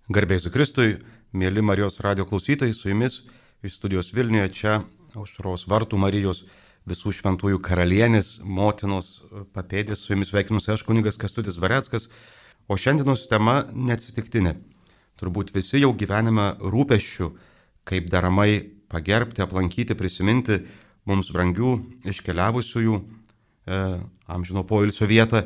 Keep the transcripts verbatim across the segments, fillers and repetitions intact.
Garbėsiu Kristui, mėly Marijos radio klausytojai, su jumis iš studijos Vilniuje, čia Aušros vartų Marijos visų šventųjų karalienės, motinos papėdės, su jumis sveikinusi aš kunigas Kęstutis Dvareckas, o šiandienos tema neatsitiktinė. Turbūt visi jau gyvename rūpesčių, kaip deramai pagerbti, aplankyti, prisiminti mums brangių iškeliavusiųjų e, amžino poilsio vietą,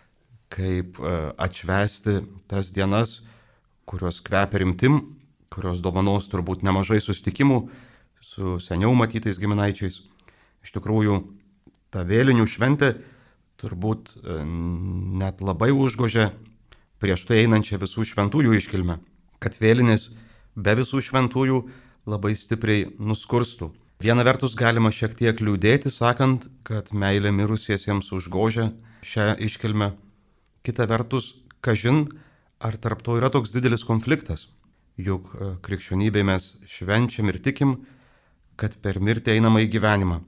kaip e, atšvęsti tas dienas, kurios kvepia rimtim, kurios dovanos turbūt nemažai susitikimų su seniau matytais giminaičiais. Iš tikrųjų, ta vėlinių šventė turbūt net labai užgožia prieš tai einančią visų šventųjų iškilmę, kad vėlinės be visų šventųjų labai stipriai nuskurstų. Viena vertus galima šiek tiek liūdėti, sakant, kad meilė mirusiesiems užgožia šią iškilmę. Kita vertus, kažin, ar tarp to yra toks didelis konfliktas? Juk krikščionybėje mes švenčiam ir tikim, kad per mirtį einama į gyvenimą,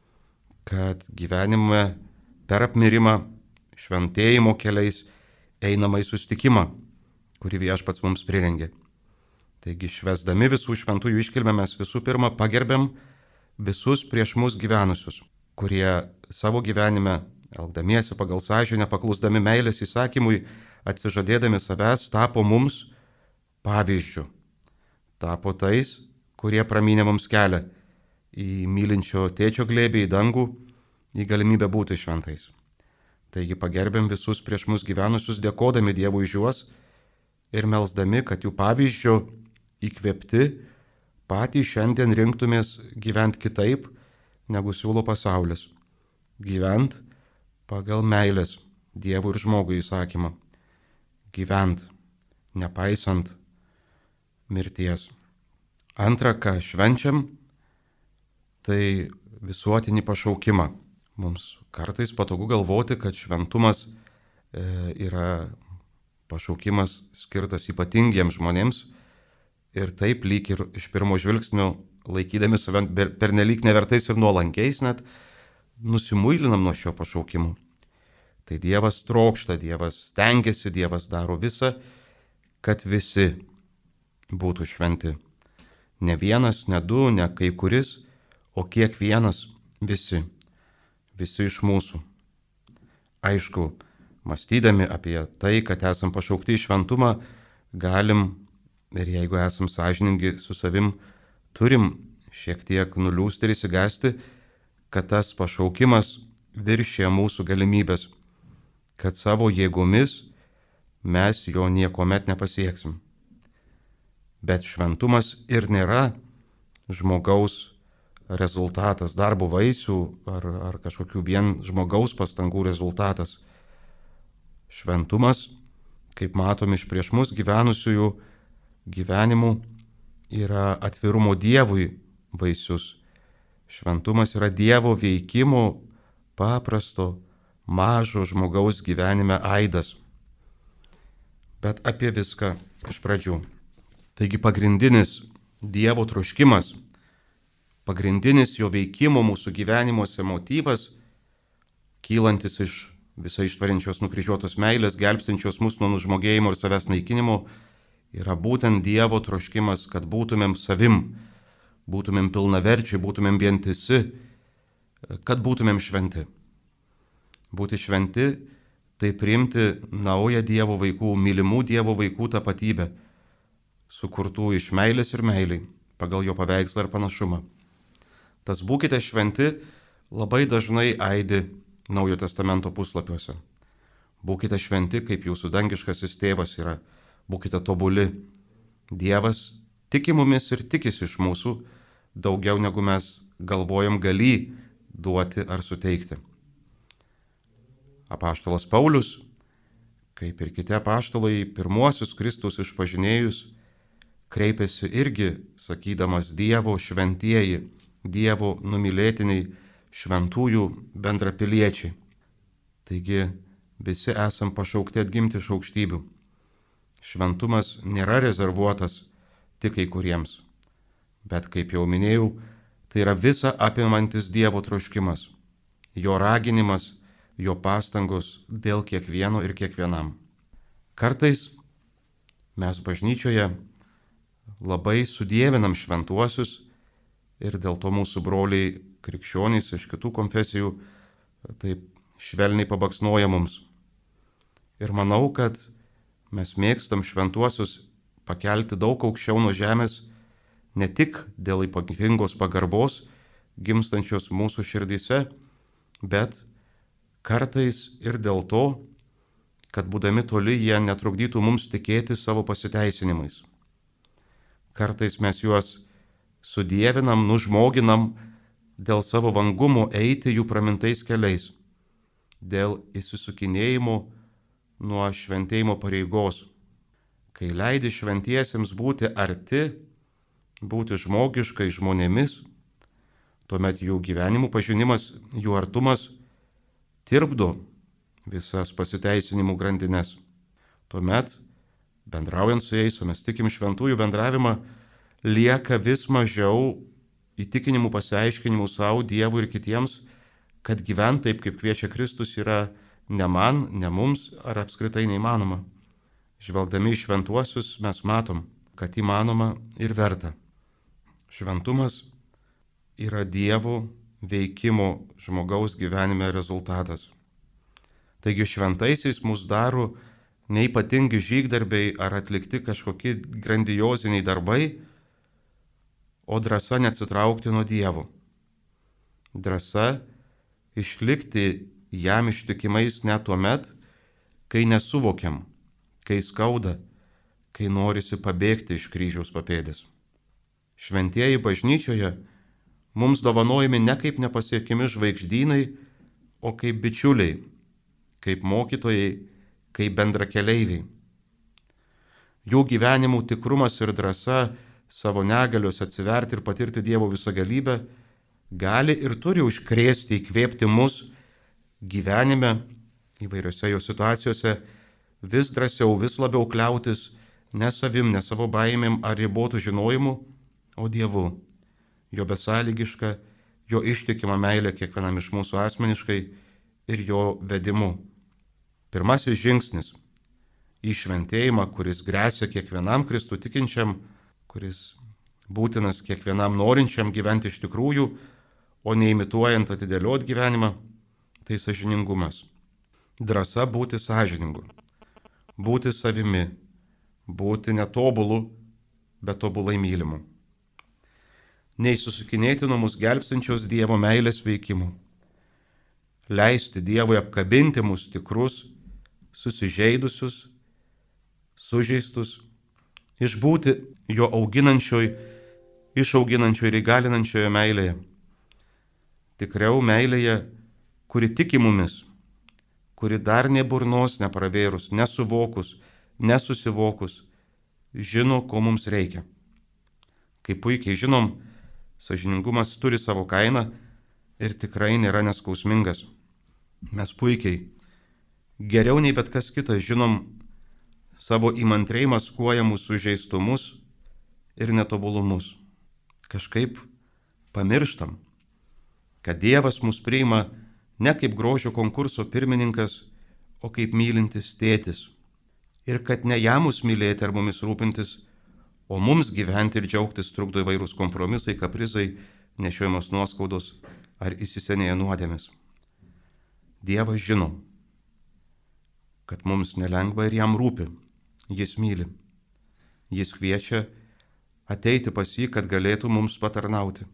kad gyvenime per apmirimą, šventėjimo keliais einama į susitikimą, kurį Viešpats mums prirengė. Taigi švęsdami visų šventųjų iškilmę mes visų pirma pagerbiam visus prieš mus gyvenusius, kurie savo gyvenime, elgdamiesi pagal sąžinę, paklusdami meilės įsakymui, atsižadėdami savęs, tapo mums pavyzdžiu. Tapo tais, kurie pramynė mums kelią į mylinčio tėčio glėbį, į dangų, į galimybę būti šventais. Taigi pagerbėm visus prieš mus gyvenusius, dėkodami Dievui už juos ir melsdami, kad jų pavyzdžio įkvėpti patys šiandien rinktumės gyventi kitaip, negu siūlo pasaulis. Gyvent pagal meilės Dievui ir žmogui įsakymą. Gyvent, nepaisant mirties. Antra, ką švenčiam, tai visuotinį pašaukimą. Mums kartais patogu galvoti, kad šventumas e, yra pašaukimas skirtas ypatingiems žmonėms ir taip lyg ir iš pirmo žvilgsnio laikydami save pernelyg nevertais ir nuolankiais net nusimuilinam nuo šio pašaukimo. Tai Dievas trokšta, Dievas stengiasi, Dievas daro visą, kad visi būtų šventi. Ne vienas, ne du, ne kai kuris, o kiekvienas, visi. Visi iš mūsų. Aišku, mąstydami apie tai, kad esam pašaukti į šventumą, galim, ir jeigu esam sąžiningi su savim, turim šiek tiek nuliūsti ir įsigasti, kad tas pašaukimas viršė mūsų galimybės, kad savo jėgomis mes jo niekuomet nepasieksim. Bet šventumas ir nėra žmogaus rezultatas, darbo vaisių ar, ar kažkokių vien žmogaus pastangų rezultatas. Šventumas, kaip matom iš prieš mus gyvenusiųjų gyvenimų, yra atvirumo Dievui vaisius. Šventumas yra Dievo veikimo paprasto, mažo žmogaus gyvenime aidas. Bet apie viską iš pradžių. Taigi pagrindinis Dievo troškimas, pagrindinis jo veikimo mūsų gyvenimuose motyvas, kylantis iš visai ištveriančios nukryžiuotos meilės, gelbstinčios mus nuo nužmogėjimo ir savęs naikinimo, yra būtent Dievo troškimas, kad būtumėm savim, būtumėm pilnaverčiai, būtumėm vientisi, kad būtumėm šventi. Būti šventi, tai priimti naują Dievo vaikų, mylimų Dievo vaikų tapatybę, sukurtų iš meilės ir meiliai, pagal jo paveikslą ir panašumą. Tas būkite šventi labai dažnai aidi Naujojo testamento puslapiuose. Būkite šventi, kaip jūsų dangiškasis tėvas yra, būkite tobuli. Dievas tiki mumis ir tikisi iš mūsų daugiau negu mes galvojam galį duoti ar suteikti. Apaštalas Paulius, kaip ir kiti apaštalai, pirmuosius Kristus išpažinėjus, kreipėsi irgi, sakydamas Dievo šventieji, Dievo numylėtiniai, šventųjų bendrapiliečiai. Taigi visi esam pašaukti atgimti iš aukštybių. Šventumas nėra rezervuotas tik kai kuriems, bet, kaip jau minėjau, tai yra visa apimantis Dievo troškimas, jo raginimas, jo pastangos dėl kiekvieno ir kiekvienam. Kartais Mes bažnyčioje labai sudievinam šventuosius ir dėl to mūsų broliai krikščionys iš kitų konfesijų taip švelniai pabaksnoja mums. Ir manau, kad mes mėgstam šventuosius pakelti daug aukščiau nuo žemės, ne tik dėl ypatingos pagarbos gimstančios mūsų širdyse, bet kartais ir dėl to, kad būdami toli jie netrukdytų mums tikėti savo pasiteisinimais. Kartais mes juos sudievinam, nužmoginam dėl savo vangumo eiti jų pramintais keliais, dėl įsisukinėjimo nuo šventėjimo pareigos. Kai leidi šventiesiems būti arti, būti žmogiškai žmonėmis, tuomet jų gyvenimų pažinimas, jų artumas tirpdo visas pasiteisinimų grandines. Tuomet, bendraujant su jais, o mes tikim šventųjų bendravimą, lieka vis mažiau įtikinimų, pasiaiškinimų savo, Dievui ir kitiems, kad gyventi taip, kaip kviečia Kristus, yra ne man, ne mums ar apskritai neįmanoma. Žvelgdami į šventuosius mes matom, kad įmanoma ir verta. Šventumas yra Dievo veikimo žmogaus gyvenime rezultatas. Taigi šventaisiais mus daro neypatingi žygdarbiai ar atlikti kažkokie grandioziniai darbai, o drąsa neatsitraukti nuo Dievo. Drąsa išlikti jam ištikimais net tuo met, kai nesuvokiam, kai skauda, kai norisi pabėgti iš kryžiaus papėdės. Šventieji bažnyčioje mums dovanojami ne kaip nepasiekimi žvaigždynai, o kaip bičiuliai, kaip mokytojai, kaip bendrakeleiviai. Jų gyvenimų tikrumas ir drąsa savo negalios atsiverti ir patirti Dievo visagalybę gali ir turi užkrėsti, įkvėpti mus gyvenime, įvairiose jo situacijose, vis drąsiau, vis labiau kliautis ne savim, ne savo baimėm ar ribotų žinojimu, o Dievu, jo besąlygišką, jo ištikimą meilę kiekvienam iš mūsų asmeniškai ir jo vedimu. Pirmasis žingsnis į šventėjimą, kuris gresia kiekvienam Kristų tikinčiam, kuris būtinas kiekvienam norinčiam gyventi iš tikrųjų, o neimituojant atidėliot gyvenimą, tai sąžiningumas. Drąsa būti sąžiningu, būti savimi, būti netobulu, bet tobulai mylimu. Neįsisukinėti nuo mus gelbstinčios Dievo meilės veikimų. Leisti Dievui apkabinti mus tikrus, susižeidusius, sužeistus, išbūti jo auginančioj, išauginančioj ir įgalinančioje meilėje. Tikriau meilėje, kuri tiki mumis, kuri dar ne burnos nepravėrus, nesuvokus, nesusivokus, žino, ko mums reikia. Kaip puikiai žinom, sąžiningumas turi savo kainą ir tikrai nėra neskausmingas. Mes puikiai, geriau nei bet kas kitas, žinom savo įmantriai maskuojamus sužeistumus ir netobulumus. Kažkaip pamirštam, kad Dievas mus priima ne kaip grožio konkurso pirmininkas, o kaip mylintis tėtis. Ir kad ne jam mus mylėti ar mumis rūpintis, o mums gyventi ir džiaugtis trukdo įvairūs kompromisai, kaprizai, nešiojamos nuoskaudos ar įsisenėję nuodėmės. Dievas žino, kad mums nelengva ir jam rūpi, jis myli. Jis kviečia ateiti pas jį, kad galėtų mums patarnauti.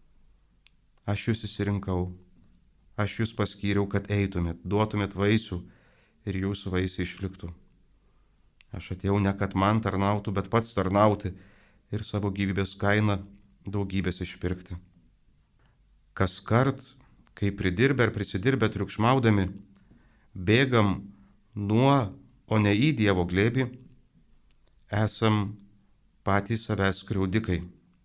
Aš jūs įsirinkau, aš jūs paskyriau, kad eitumėt, duotumėt vaisių ir jūsų vaisiai išliktų. Aš atėjau ne kad man tarnautų, bet pats tarnauti ir savo gyvybės kainą daugybės išpirkti. Kas kart, kai pridirbę ar prisidirbę triukšmaudami, bėgam nuo, o ne į Dievo glėbį, esam patys savęs skriaudikai.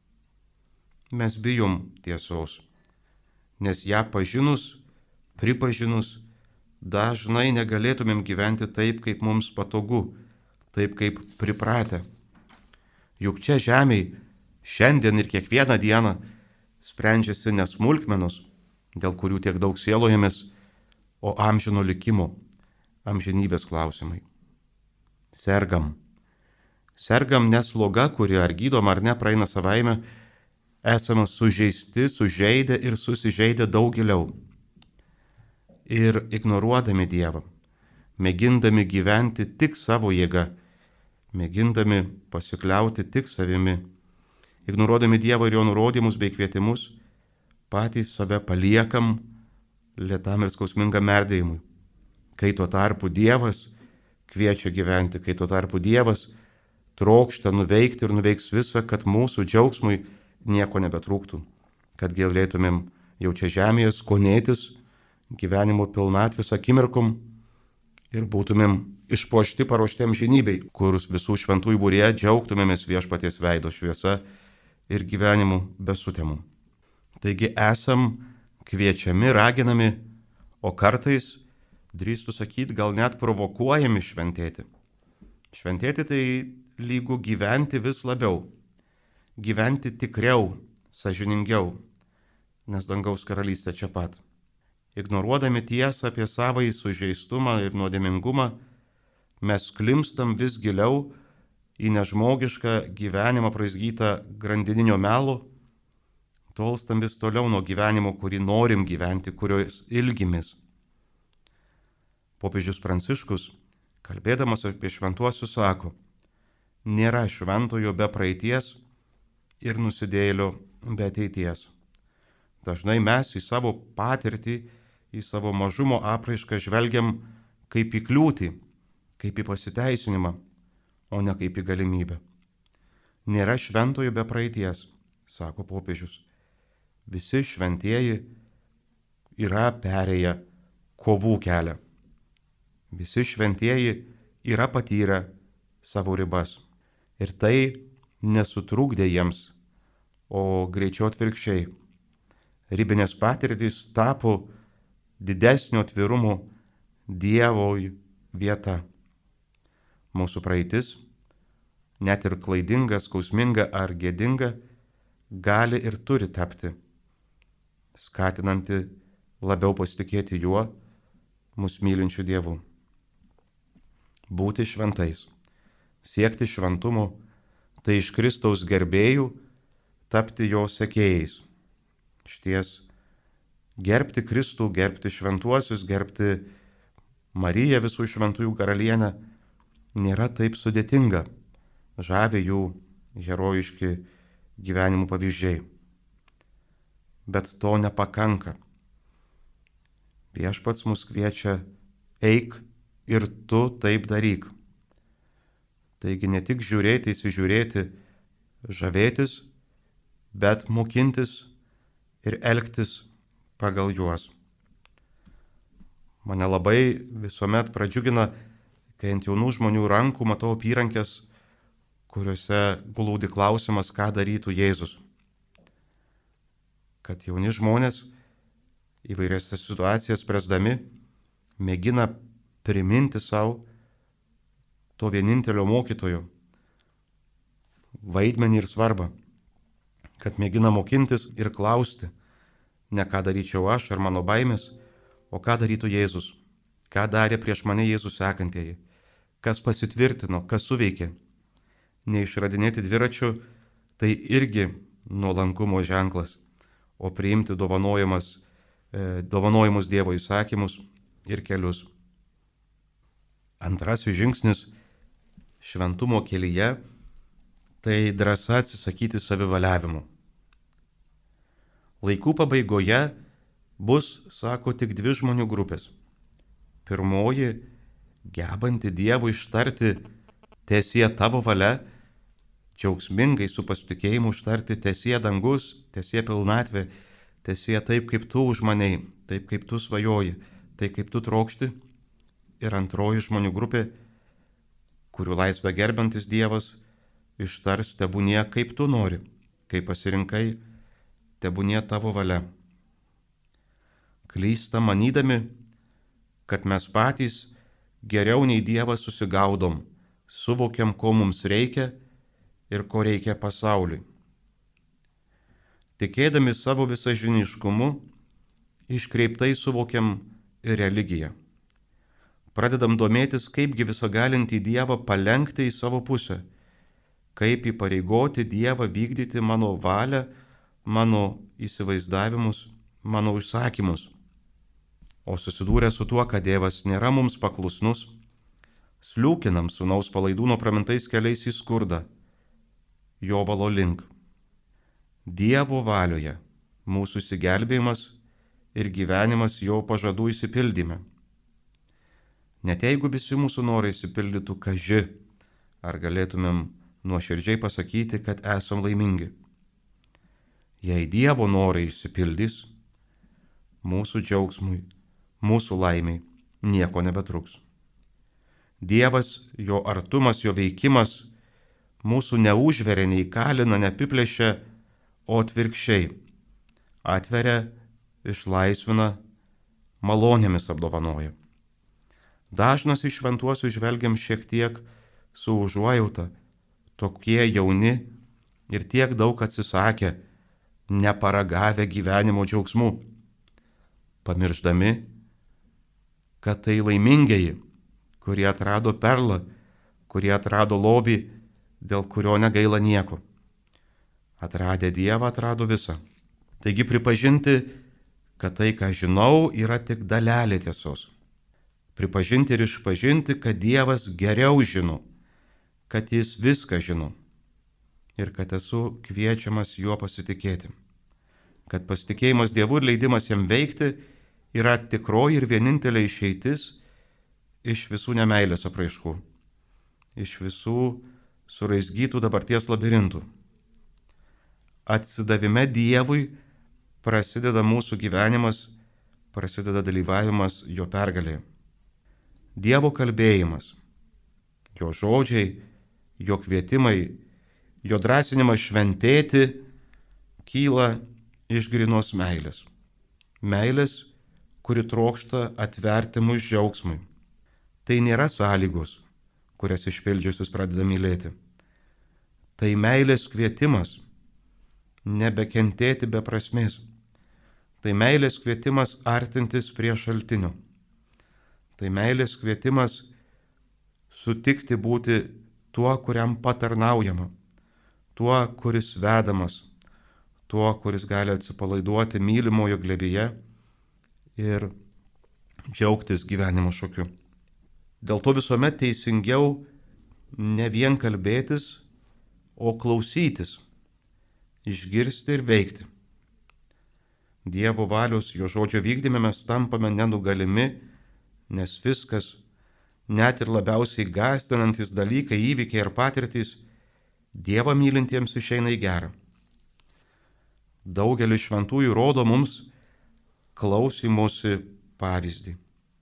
Mes bijom tiesos, nes ją pažinus, pripažinus, dažnai negalėtumėm gyventi taip, kaip mums patogu, taip kaip pripratę. Juk čia žemėj šiandien ir kiekvieną dieną sprendžiasi ne smulkmenos, dėl kurių tiek daug sielojamės, o amžino likimo, amžinybės klausimai. Sergam, Sergam nesloga, kuri ar gydoma ar ne praeina savaime, esame sužeisti, sužeidę ir susižeidę daug giliau. Ir ignoruodami Dievą, mėgindami gyventi tik savo jėga, mėgindami pasikliauti tik savimi, ignoruodami Dievą ir jo nurodymus bei kvietimus, patys save paliekam lėtam ir skausmingam merdėjimui. Kai tuo tarpu Dievas kviečia gyventi, kai tuo tarpu Dievas trokšta nuveikti ir nuveiks visą, kad mūsų džiaugsmui nieko nebetrūktų, kad galėtumėm jau čia žemėje skonėtis gyvenimo pilnatvės akimirkom ir būtumėm išpuošti paruoštėm žinybei, kur visų šventųjų būrėje džiaugtumėmės viešpaties veido šviesa ir gyvenimu be sutemų. Taigi esam kviečiami, raginami, o kartais, drįstu sakyti, gal net provokuojami šventėti. Šventėti tai lygu gyventi vis labiau, gyventi tikriau, sąžiningiau, nes dangaus karalystė čia pat. Ignoruodami tiesą apie savąjį sužeistumą ir nuodėmingumą, mes klimpstam vis giliau į nežmogišką gyvenimą praizgytą grandininio melo, tolstam vis toliau nuo gyvenimo, kurį norim gyventi, kurios ilgimės. Popiežius Pranciškus, kalbėdamas apie šventuosius, sako, nėra šventojo be praeities ir nusidėjėlio be ateities. Dažnai mes į savo patirtį, į savo mažumo apraišką žvelgiam kaip į kliūtį, kaip į pasiteisinimą, o ne kaip į galimybę. Nėra šventojo be praeities, sako popiežius. Visi šventieji yra perėję kovų kelią. Visi šventieji yra patyrę savo ribas. Ir tai nesutrukdė jiems, o greičiau atvirkščiai. Ribinės patirtys tapo didesnio atvirumo Dievo vieta. Mūsų praeitis, net ir klaidinga, skausminga ar gėdinga, gali ir turi tapti, skatinanti labiau pasitikėti juo, mus mylinčiu Dievu. Būti šventais, siekti šventumo, tai iš Kristaus gerbėjų tapti jo sekėjais. Šties, gerbti Kristų, gerbti šventuosius, gerbti Mariją visų šventųjų karalienę nėra taip sudėtinga, žavi jų herojiški gyvenimų pavyzdžiai. Bet to nepakanka. Viešpats mus kviečia, eik ir tu taip daryk. Taigi ne tik žiūrėti, įsižiūrėti, žavėtis, bet mokintis ir elgtis pagal juos. Mane labai visuomet pradžiugina, kai ant jaunų žmonių rankų matau apyrankės, kuriuose glūdi klausimas, ką darytų Jėzus. Kad jauni žmonės įvairias situacijas spręsdami mėgina priminti savo to vienintelio mokytojo vaidmenį ir svarbą, kad mėgina mokintis ir klausti, ne ką daryčiau aš ar mano baimės, o ką darytų Jėzus, ką darė prieš mane Jėzus sekantieji, kas pasitvirtino, kas suveikė. Neišradinėti dviračių tai irgi nuolankumo ženklas, o priimti dovanojimus, e, dovanojimus Dievo įsakymus ir kelius. Antrasis žingsnis šventumo kelyje tai drąsa atsisakyti savivaliavimo. Laikų pabaigoje bus, sako, tik dvi žmonių grupės. Pirmoji, gebanti Dievui ištarti teesie tavo valia, džiaugsmingai su pasitikėjimu ištarti teesie dangus, teesie pilnatvė, teesie taip, kaip tu užmanei, taip, kaip tu svajoji, taip, kaip tu trokšti. Ir antroji žmonių grupė, kurių laisvę gerbiantis Dievas ištars tebūnie kaip tu nori, kaip pasirinkai, tebūnie tavo valia. Klysta manydami, kad mes patys geriau nei Dievas susigaudom, suvokiam, ko mums reikia ir ko reikia pasauliui. Tikėdami savo visažiniškumu, iškreiptai suvokiam ir religiją. Pradedam domėtis, kaipgi visagalintį Dievą palenkti į savo pusę, kaip įpareigoti Dievą vykdyti mano valią, mano įsivaizdavimus, mano užsakymus. O susidūrę su tuo, kad Dievas nėra mums paklusnus, sliūkinam sūnaus palaidūno pramintais keliais į skurdą, jo valo link. Dievo valioje mūsų išsigelbėjimas ir gyvenimas jo pažadų išsipildyme. Net jeigu visi mūsų norai išsipildytų, kaži, ar galėtumėm nuoširdžiai pasakyti, kad esam laimingi. Jei Dievo norai išsipildys, mūsų džiaugsmui, mūsų laimiai nieko nebetruks. Dievas, jo artumas, jo veikimas mūsų neužveria, neįkalina, neapiplėšia, o atvirkščiai atveria, išlaisvina, malonėmis apdovanoja. Dažnas iš šventuosių žvelgiam šiek tiek su užuojauta, tokie jauni ir tiek daug atsisakę, neparagavę gyvenimo džiaugsmų, pamiršdami, kad tai laimingieji, kurie atrado perlą, kurie atrado lobį, dėl kurio negaila nieko. Atradę Dievą atrado visą. Taigi pripažinti, kad tai, ką žinau, yra tik dalelė tiesos. Pripažinti ir išpažinti, kad Dievas geriau žino, kad Jis viską žino ir kad esu kviečiamas Juo pasitikėti. Kad pasitikėjimas Dievu ir leidimas Jam veikti yra tikroji ir vienintelė išeitis iš visų nemeilės apraiškų, iš visų suraizgytų dabarties labirintų. Atsidavime Dievui prasideda mūsų gyvenimas, prasideda dalyvavimas Jo pergalėje. Dievo kalbėjimas, Jo žodžiai, Jo kvietimai, Jo drąsinimas šventėti kyla iš grynos meilės. Meilės, kuri trokšta atverti mus džiaugsmui. Tai nėra sąlygos, kurias išpildžiusius pradeda mylėti. Tai meilės kvietimas nebekentėti be prasmės. Tai meilės kvietimas artintis prie šaltinio. Tai meilės kvietimas sutikti būti tuo, kuriam patarnaujama, tuo, kuris vedamas, tuo, kuris gali atsipalaiduoti mylimojo glėbyje ir džiaugtis gyvenimo šokiu. Dėl to visuomet teisingiau ne vien kalbėtis, o klausytis, išgirsti ir veikti. Dievo valios, Jo žodžio vykdyme mes tampame nenugalimi, nes viskas, net ir labiausiai gąsdinantis dalykai, įvykiai ir patirtys, Dievą mylintiems išeina į gerą. Daugelis šventųjų rodo mums klausymosi pavyzdį.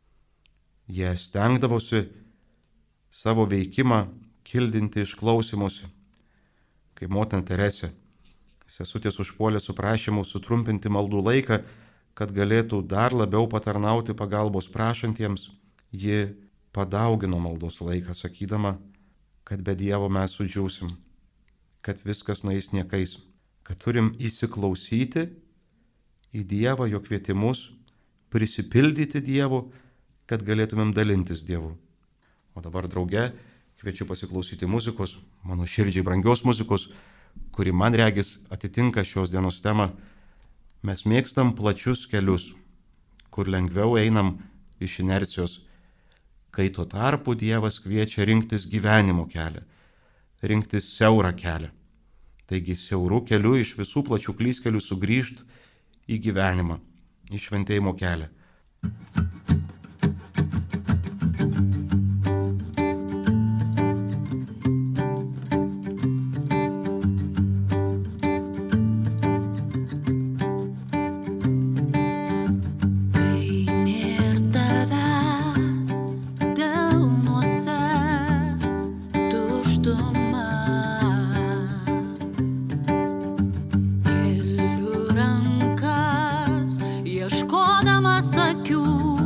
Jie stengdavosi savo veikimą kildinti iš klausymosi. Kaip motina Teresė, sesutės užpuolė su prašymu sutrumpinti maldų laiką, kad galėtų dar labiau patarnauti pagalbos prašantiems, ji padaugino maldos laiką, sakydama, kad be Dievo mes sudžiūsim, kad viskas nueis niekais, kad turim įsiklausyti į Dievą, Jo kvietimus, prisipildyti Dievu, kad galėtumėm dalintis Dievu. O dabar drauge kviečiu pasiklausyti muzikos, mano širdžiai brangios muzikos, kuri man regis atitinka šios dienos temą. Mes mėgstam plačius kelius, kur lengviau einam iš inercijos, kai tuo tarpu Dievas kviečia rinktis gyvenimo kelią, rinktis siaurą kelią. Taigi siaurų kelių iš visų plačių klystkelių sugrįžt į gyvenimą, į šventėjimo kelią. Rankas, ieškodamas akių.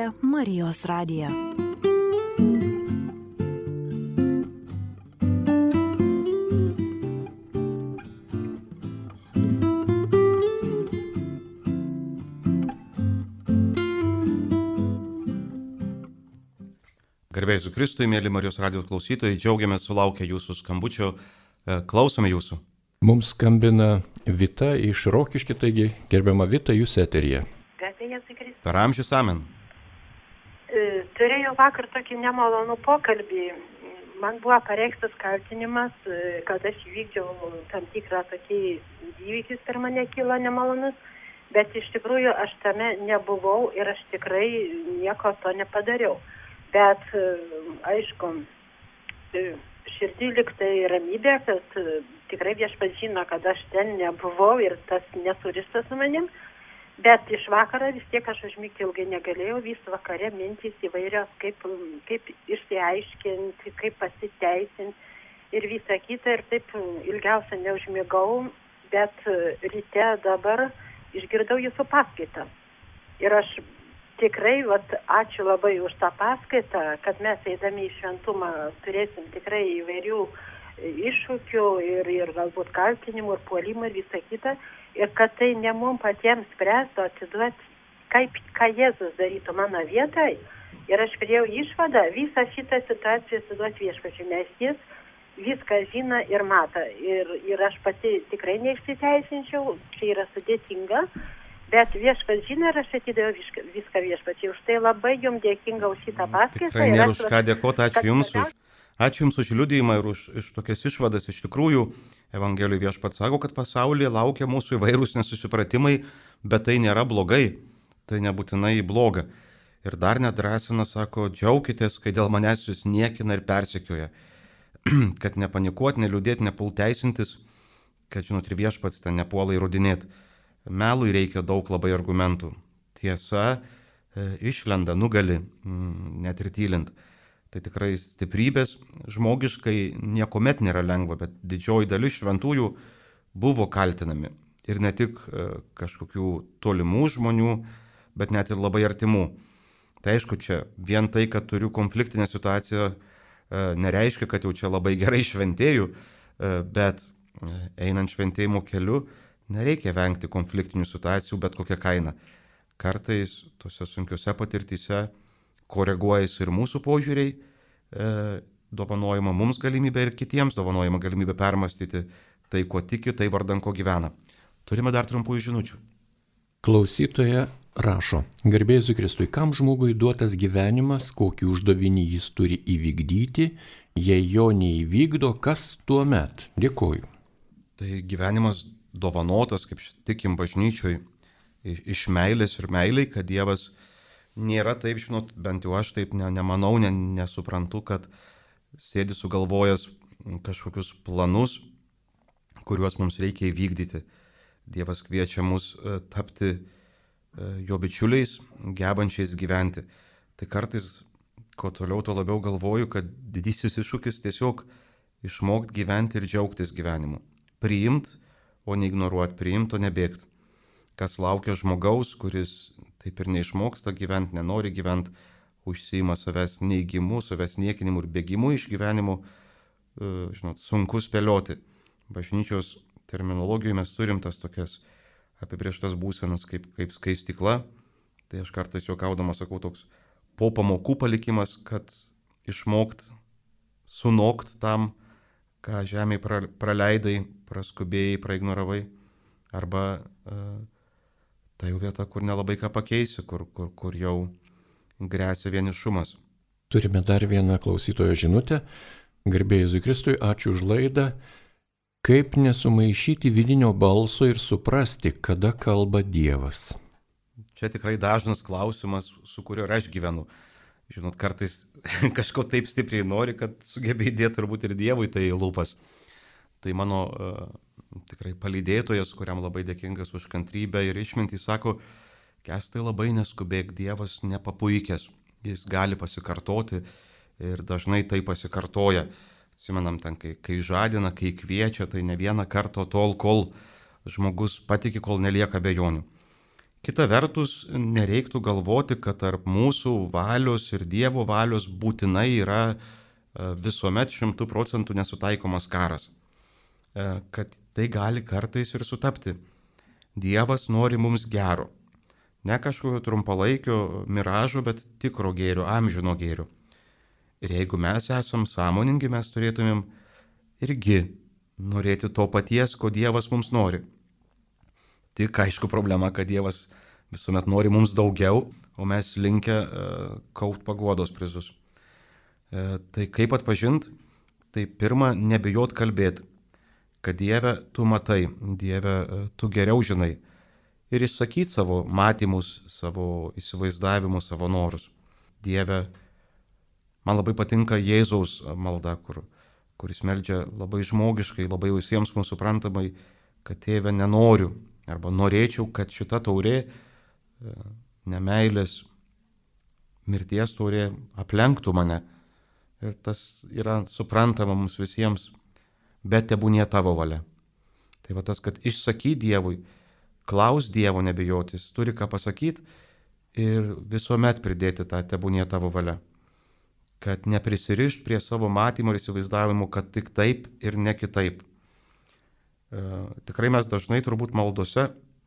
Marijos radiją. Garbėjai Jėzui Kristui, mėly Marijos radijos klausytojai, džiaugiamės sulaukę jūsų skambučio, klausome jūsų. Mums skambina Vita iš Rokiškio, taigi gerbiama Vita, jūs eteryje. Per amžius amen. Turėjau vakar tokį nemalonų pokalbį. Man buvo pareikštas kaltinimas, kad aš įvykdžiau tam tikrą tokį įvykis per mane kilo nemalonus, bet iš tikrųjų aš tame nebuvau ir aš tikrai nieko to nepadariau. Bet aišku, širdį liktai ramybė, kad tikrai Viešpats žino, kad aš ten nebuvau ir tas nesurištas su manim, bet iš vakaro vis tiek aš užmigti ilgai negalėjau, vis vakare mintys įvairios, kaip, kaip išsiaiškinti, kaip pasiteisinti ir visą kitą, ir taip ilgiausia neužmigau, bet ryte dabar išgirdau jūsų paskaitą. Ir aš tikrai, vat, ačiū labai už tą paskaitą, kad mes eidami į šventumą turėsim tikrai įvairių iššūkių ir, ir galbūt kaltinimų ir puolimų ir visą kitą. Ir kad tai ne mums patiems spręstų atiduoti, kaip, ką Jėzus darytų mano vietai. Ir aš priėjau išvadą visą šitą situaciją atiduoti Viešpačiui, nes jis viską žino ir mato. Ir, ir aš pati tikrai neišsiteisinčiau, čia yra sudėtinga. Bet Viešpats žino ir aš atidaviau viską Viešpačiui. Už tai labai jums dėkinga už šitą paskaitą. Tikrai nėra už ką dėkoti, ačiū jums už, ačiū jums už liudijimą ir už, už tokias išvadas. Iš tikrųjų, Evangelijoj Viešpats sako, kad pasaulyje laukia mūsų įvairūs nesusipratimai, bet tai nėra blogai, tai nebūtinai bloga. Ir dar nedrąsina, sako, džiaukitės, kai dėl manęs jūs niekina ir persekioja. Kad nepanikuoti, neliūdėti, nepult teisintis, kad, žinot, ir Viešpats ten nepuola įrodinėti. Melui reikia daug labai argumentų. Tiesa e, išlenda, nugali, m, net ir tylint. Tai tikrai stiprybės žmogiškai niekuomet nėra lengva, bet didžioji dalis šventųjų buvo kaltinami. Ir ne tik e, kažkokių tolimų žmonių, bet net ir labai artimų. Tai aišku, čia vien tai, kad turiu konfliktinę situaciją, e, nereiškia, kad jau čia labai gerai šventėju, e, bet e, einant šventėjimo keliu, nereikia vengti konfliktinių situacijų, bet kokią kainą. Kartais tose sunkiose patirtyse koreguojasi ir mūsų požiūriai, e, dovanojama mums galimybė ir kitiems dovanojama galimybė permastyti tai, ko tiki, tai vardan ko gyvena. Turime dar trumpųjų žinučių. Klausytoja rašo, garbėjai Jėzui Kristui, kam žmogui duotas gyvenimas, kokį uždavinį jis turi įvykdyti, jei jo neįvykdo, kas tuo met? Dėkoju. Tai gyvenimas dovanotas, kaip tikim bažnyčioj, iš meilės ir meiliai, kad Dievas nėra taip, žinot, bent jau aš taip ne, nemanau, ne, nesuprantu, kad sėdi sugalvojęs kažkokius planus, kuriuos mums reikia įvykdyti. Dievas kviečia mus tapti jo bičiuliais, gebančiais gyventi. Tai kartais, ko toliau, to labiau galvoju, kad didysis iššūkis tiesiog išmokti gyventi ir džiaugtis gyvenimu. Priimt, o neignoruoti, priimt, o nebėgti. Kas laukia žmogaus, kuris taip ir neišmoksta gyventi, nenori gyventi, užsiima savęs neigimu, savęs niekinimu ir bėgimu iš gyvenimo, žinot, sunku spėlioti. Bažnyčios terminologijoje mes turim tas tokias apibrėžtas būsenas kaip, kaip skaistykla. Tai aš kartais juokaudamas sakau toks po pamokų palikimas, kad išmokt, sunokt tam, ką žemėje pra, praleidai, praskubėjai, praignoravai, arba uh, ta jau vieta, kur nelabai ką pakeisi, kur, kur, kur jau grėsia vienišumas. Turime dar vieną klausytojo žinutę. Garbėjai Jėzui Kristui, ačiū už laidą. Kaip nesumaišyti vidinio balso ir suprasti, kada kalba Dievas? Čia tikrai dažnas klausimas, su kuriuo ir aš gyvenu. Žinot, kartais kažko taip stipriai nori, kad sugebėjai dėti turbūt ir Dievui tai lūpas. Tai mano uh, tikrai palydėtojas, kuriam labai dėkingas už kantrybę ir išmintį, sako, Kęstai, labai neskubėk, Dievas nepapuikęs, jis gali pasikartoti ir dažnai tai pasikartoja. Atsimenam ten, kai, kai žadina, kai kviečia, tai ne vieną kartą tol, kol žmogus patiki, kol nelieka abejonių. Kita vertus, nereiktų galvoti, kad tarp mūsų valios ir Dievo valios būtinai yra visuomet šimtų procentų nesutaikomas karas. Kad tai gali kartais ir sutapti. Dievas nori mums gero. Ne kažkokio trumpalaikio miražo, bet tikro gėrio, amžino gėrio. Ir jeigu mes esam sąmoningi, mes turėtumėm irgi norėti to paties, ko Dievas mums nori. Tik aišku problema, kad Dievas visuomet nori mums daugiau, o mes linkę uh, kaupt paguodos prizus. Uh, tai kaip atpažint? Tai pirma, nebijot kalbėti, kad Dieve tu matai, Dieve uh, tu geriau žinai. Ir išsakyti savo matymus, savo įsivaizdavimus, savo norus. Dieve, man labai patinka Jėzaus malda, kur, kuris meldžia labai žmogiškai, labai visiems mums suprantamai, kad Tėve nenoriu, arba norėčiau, kad šita taurė, nemeilės, mirties taurė aplenktų mane. Ir tas yra suprantama mums visiems, bet tebūnie tavo valia. Tai va tas, kad išsakyt Dievui, klaus Dievo nebijotis, turi ką pasakyti ir visuomet pridėti tą tebūnie tavo valia. Kad neprisirišt prie savo matymo ir įsivaizdavimų, kad tik taip ir ne kitaip. E, tikrai mes dažnai turbūt maldose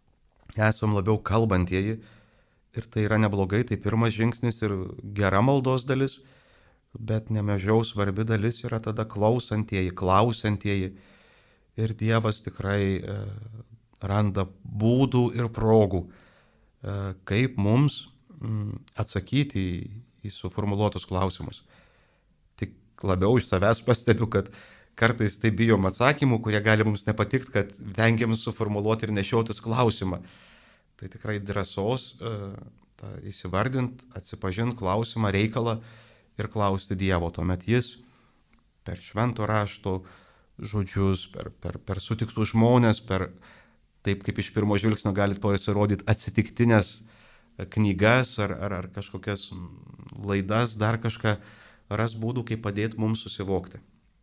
esam labiau kalbantieji ir tai yra neblogai, tai pirmas žingsnis ir gera maldos dalis, bet nemažiau svarbi dalis yra tada klausantieji, klausantieji ir Dievas tikrai e, randa būdų ir progų, e, kaip mums m, atsakyti į, į suformuluotus klausimus. Tik labiau iš savęs pastebiu, kad kartais tai bijom atsakymų, kurie gali mums nepatikti, kad vengiam suformuluoti ir nešiotis klausimą. Tai tikrai drąsos tą įsivardint, atsipažint klausimą, reikalą ir klausti Dievo. Tuomet jis per švento rašto žodžius, per, per, per sutiktus žmonės, per taip kaip iš pirmo žvilgsnio galit pasirodyti atsitiktinės knygas ar, ar, ar kažkokias laidas, dar kažką, ras būdų, kaip padėti mums susivokti.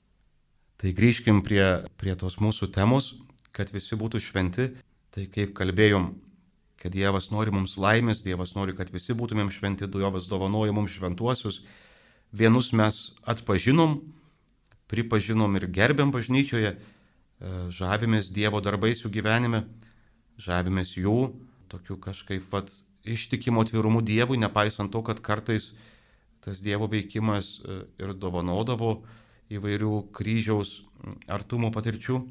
Tai grįžkim prie, prie tos mūsų temos, kad visi būtų šventi. Tai kaip kalbėjom, kad Dievas nori mums laimės, Dievas nori, kad visi būtumėm šventi, Dievas dovanoja mums šventuosius. Vienus mes atpažinom, pripažinom ir gerbiam bažnyčioje, žavimės Dievo darbais jų gyvenime, žavimės jų tokiu kažkaip vat, ištikimo atvirumu Dievui, nepaisant to, kad kartais tas Dievo veikimas ir dovanodavo įvairių kryžiaus artumo patirčių.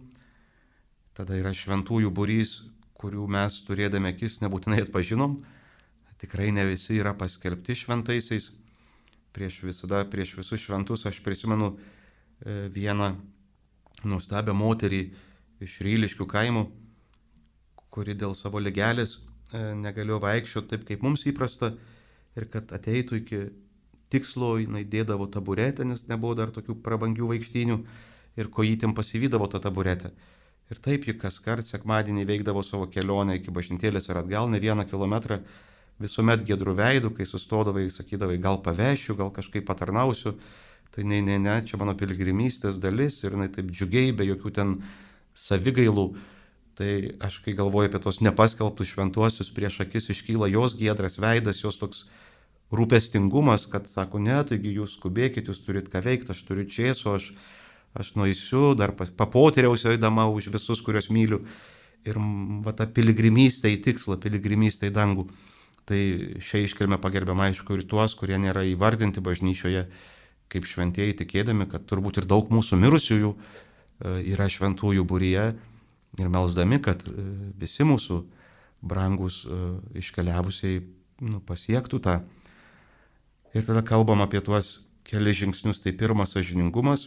Tada yra šventųjų būrys, kurių mes turėdami akis nebūtinai atpažinom. Tikrai ne visi yra paskelbti šventaisiais. Prieš visada, prieš visus šventus aš prisimenu vieną nuostabią moterį iš Ryliškių kaimo, kuri dėl savo ligelės negalėjo vaikščioti taip, kaip mums įprasta, ir kad ateitų iki tikslo, jinai dėdavo taburetę, nes nebuvo dar tokių prabangių vaikštynių, ir kojytėm pasivydavo tą taburetę. Ir taip ji kas kart sekmadienį veikdavo savo kelionę iki bažnytėlės ir atgal, ne vieną kilometrą, visuomet giedrų veidų, kai sustodavai, sakydavai, gal pavešiu, gal kažkaip patarnausiu, tai ne, ne, ne, čia mano piligrimystės dalis, ir jinai taip džiugiai, be jokių ten savigailų. Tai aš, kai galvoju apie tos nepaskelbtus šventuosius, prieš akis iškyla jos giedras veidas, jos toks rūpestingumas, kad sako, ne, taigi jūs skubėkit, jūs turit ką veikti, aš turiu čėso, aš, aš nueisiu, dar papoteriausiu eidama už visus, kuriuos myliu. Ir va ta piligrimystė į tikslą, piligrimystė į dangų. Tai šią iškilmę pagerbiam aišku ir tuos, kurie nėra įvardinti bažnyčioje kaip šventieji, tikėdami, kad turbūt ir daug mūsų mirusiųjų yra šventųjų būryje, ir melsdami, kad visi mūsų brangus iškeliavusiai nu, pasiektų tą. Ir tada kalbam apie tuos kelias žingsnius. Tai pirmas sąžiningumas,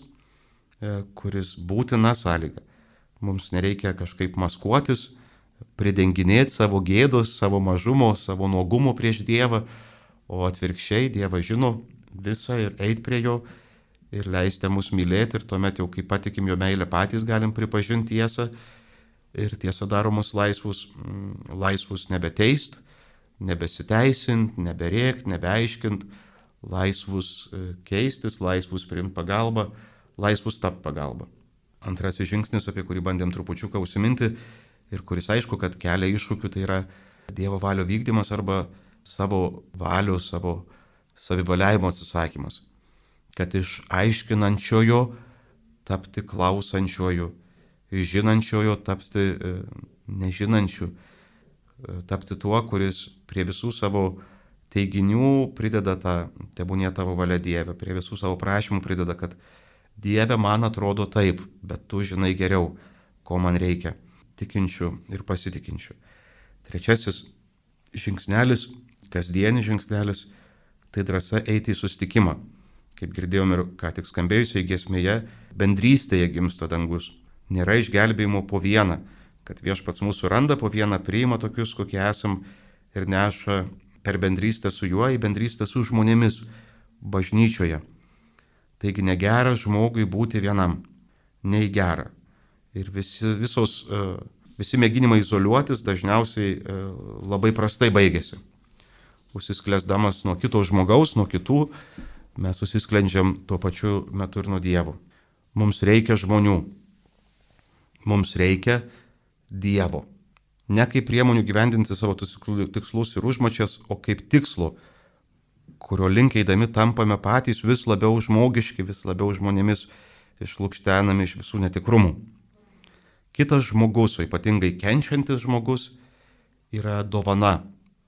kuris būtina sąlyga. Mums nereikia kažkaip maskuotis, pridenginėti savo gėdos, savo mažumo, savo nuogumo prieš Dievą, o atvirkščiai Dievas žino visą ir eit prie jo ir leisti mus mylėti, ir tuomet jau kai patikim jo meilę patys galim pripažinti tiesą, ir tiesa daro mus laisvus, laisvus nebeteist, nebesiteisint, neberėkt, nebeaiškint, laisvus keistis, laisvus priimti pagalbą, laisvus tapt pagalbą. Antrasis žingsnis, apie kurį bandėm trupučiuką užsiminti ir kuris aišku, kad kelia iššūkių, tai yra Dievo valio vykdymas arba savo valios, savo savivaliavimo atsisakymas. Kad iš aiškinančiojo tapti klausančiojo, iš žinančiojo tapti nežinančiu, tapti tuo, kuris prie visų savo teiginių prideda tą, tebūnie tavo valia Dieve, prie visų savo prašymų prideda, kad Dieve man atrodo taip, bet tu žinai geriau, ko man reikia, tikinčių ir pasitikinčių. Trečiasis žingsnelis, kasdienis žingsnelis, tai drąsa eiti į susitikimą. Kaip girdėjom ir ką tik skambėjusioje giesmėje, bendrystėje gimsta dangus. Nėra išgelbėjimo po vieną, kad Viešpats mūsų randa po vieną, priima tokius, kokie esam ir neša per bendrystę su juo į bendrystę su žmonėmis bažnyčioje. Taigi negera žmogui būti vienam, nei gera. Ir visi, visos, visi mėginimai izoliuotis dažniausiai labai prastai baigėsi. Užsisklęsdamas nuo kito žmogaus, nuo kitų, mes susisklendžiam tuo pačiu metu ir nuo Dievo. Mums reikia žmonių. Mums reikia Dievo. Ne kaip priemonių gyvendinti savo tikslus ir užmačias, o kaip tikslo, kurio link eidami tampame patys vis labiau žmogiški, vis labiau žmonėmis išlukštenami iš visų netikrumų. Kitas žmogus, o ypatingai kenčiantis žmogus, yra dovana.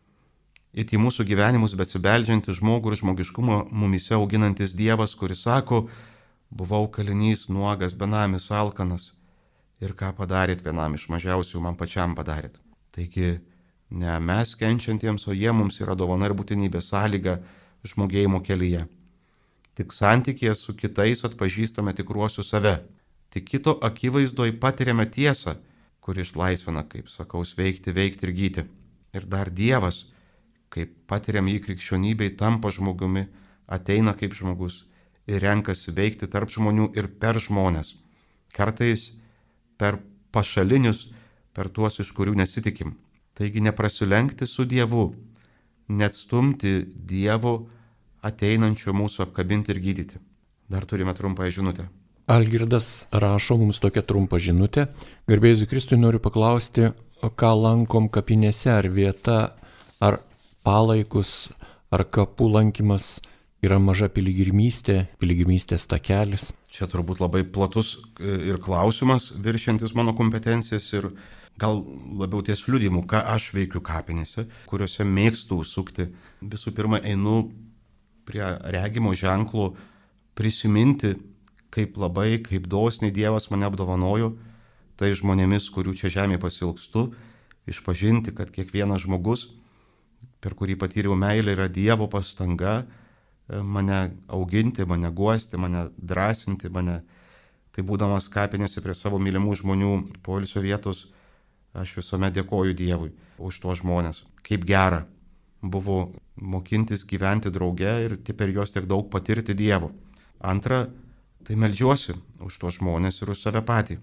Ir į mūsų gyvenimus besibeldžiantis žmogų ir žmogiškumą mumise auginantis Dievas, kuris sako, buvau kalinys, nuogas, benamis, alkanas. Ir ką padarėt vienam iš mažiausių, man pačiam padarėt. Taigi, ne mes kenčiantiems, o jie mums yra dovana ir būtinybė, sąlyga žmogėjimo kelyje. Tik santykėje su kitais atpažįstame tikruosius save. Tik kito akivaizdoj patiriame tiesą, kur išlaisvina, kaip sakau, sveikti, veikti ir gyti. Ir dar Dievas, kaip patiriam jį krikščionybei, tampa žmogumi, ateina kaip žmogus ir renkasi veikti tarp žmonių ir per žmonės. Kartais per pašalinius, per tuos, iš kurių nesitikim. Taigi neprasilenkti su Dievu, neatstumti Dievo ateinančio mūsų apkabinti ir gydyti. Dar turime trumpą žinutę. Algirdas rašo mums tokią trumpą žinutę. Garbėjui Kristui noriu paklausti, ką lankom kapinėse, ar vieta, ar palaikus, ar kapų lankymas yra maža piligrimystė, piligrimystės takelis. Čia turbūt labai platus ir klausimas, viršiantis mano kompetencijas ir gal labiau ties liudijimu, ką aš veikiu kapinėse, kuriuose mėgstu sukti. Visų pirma, einu prie regimo ženklo prisiminti, kaip labai, kaip dosniai Dievas mane apdovanojo, tai žmonėmis, kurių čia žemėje pasilgstu, išpažinti, kad kiekvienas žmogus, per kurį patyriau meilę, yra Dievo pastanga mane auginti, mane guosti, mane drąsinti, mane, tai būdamas kapinėse prie savo mylimų žmonių poilsio vietos, aš visuomet dėkoju Dievui už tuos žmonės. Kaip gera buvo mokintis gyventi drauge ir per juos tiek daug patirti Dievo. Antra, tai meldžiuosi už tuos žmonės ir už save patį.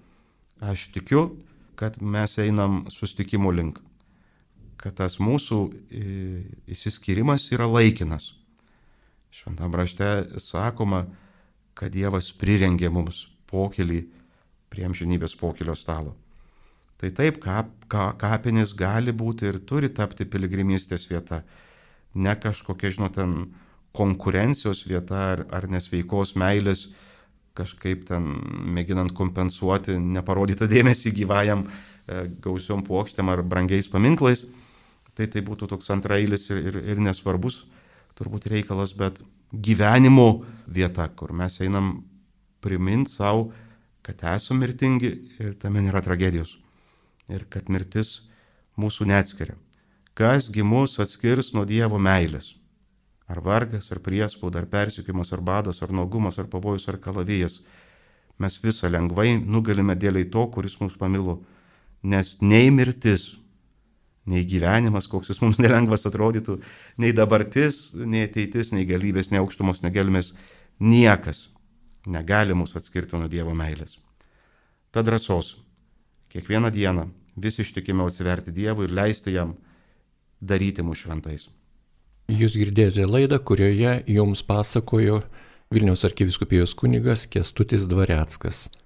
Aš tikiu, kad mes einam susitikimo link, kad tas mūsų įsiskyrimas yra laikinas. Šventam rašte sakoma, kad Dievas prirengė mums pokylį prie amžinybės pokylio stalo. Tai taip, kap, ka, kapinės gali būti ir turi tapti piligrimystės vieta, ne kažkokia, žinot, ten konkurencijos vieta ar, ar nesveikos meilės, kažkaip ten mėginant kompensuoti neparodytą dėmesį gyvajam e, gausiom puokštėm ar brangiais paminklais. Tai tai būtų toks antrailis ir, ir, ir nesvarbus turbūt reikalas, bet gyvenimo vieta, kur mes einam priminti savo, kad esame mirtingi ir tame nėra tragedijos. Ir kad mirtis mūsų neatskiria. Kasgi mus atskirs nuo Dievo meilės? Ar vargas, ar priespauda, ar persekiojimas, ar badas, ar nuogumas, ar pavojus, ar kalavijas. Mes visą lengvai nugalime dėliai to, kuris mums pamilo. Nes nei mirtis, nei gyvenimas, koks jis mums nelengvas atrodytų, nei dabartis, nei ateitis, nei galybės, nei aukštumos, nei gelmės, niekas negali mūsų atskirti nuo Dievo meilės. Ta drąsos, kiekvieną dieną vis ištikimiau atsiverti Dievui ir leisti jam daryti mus šventais. Jūs girdėjote laidą, kurioje jums pasakojo Vilniaus arkivyskupijos kunigas Kęstutis Dvareckas.